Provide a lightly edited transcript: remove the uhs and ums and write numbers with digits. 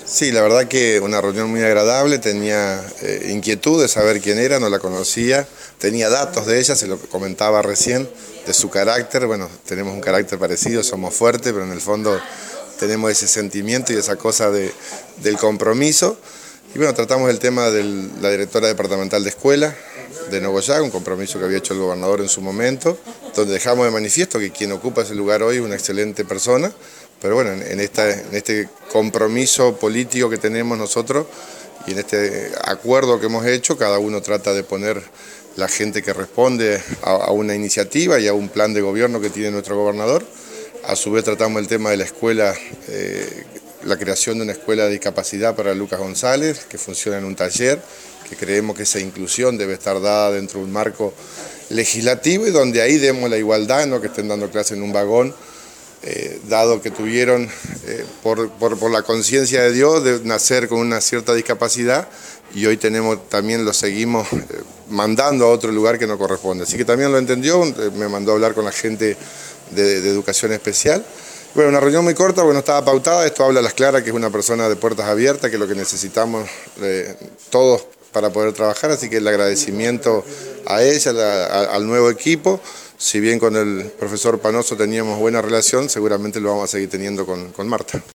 Sí, la verdad que una reunión muy agradable, tenía inquietud de saber quién era, no la conocía, tenía datos de ella, se lo comentaba recién, de su carácter. Bueno, tenemos un carácter parecido, somos fuertes, pero en el fondo tenemos ese sentimiento y esa cosa del compromiso. Y bueno, tratamos el tema de la directora departamental de escuela de Nogoyá, un compromiso que había hecho el gobernador en su momento, donde dejamos de manifiesto que quien ocupa ese lugar hoy es una excelente persona, pero bueno, en este compromiso político que tenemos nosotros y en este acuerdo que hemos hecho, cada uno trata de poner la gente que responde a una iniciativa y a un plan de gobierno que tiene nuestro gobernador. A su vez tratamos el tema de la escuela, la creación de una escuela de discapacidad para Lucas González, que funciona en un taller, que creemos que esa inclusión debe estar dada dentro de un marco legislativo y donde ahí demos la igualdad, no que estén dando clases en un vagón, dado que tuvieron, por la conciencia de Dios, de nacer con una cierta discapacidad, y hoy también lo seguimos mandando a otro lugar que no corresponde. Así que también lo entendió, me mandó a hablar con la gente de educación especial. Bueno, una reunión muy corta, porque no estaba pautada. Esto habla a las claras que es una persona de puertas abiertas, que es lo que necesitamos todos para poder trabajar, así que el agradecimiento a ella, al nuevo equipo. Si bien con el profesor Panoso teníamos buena relación, seguramente lo vamos a seguir teniendo con Marta.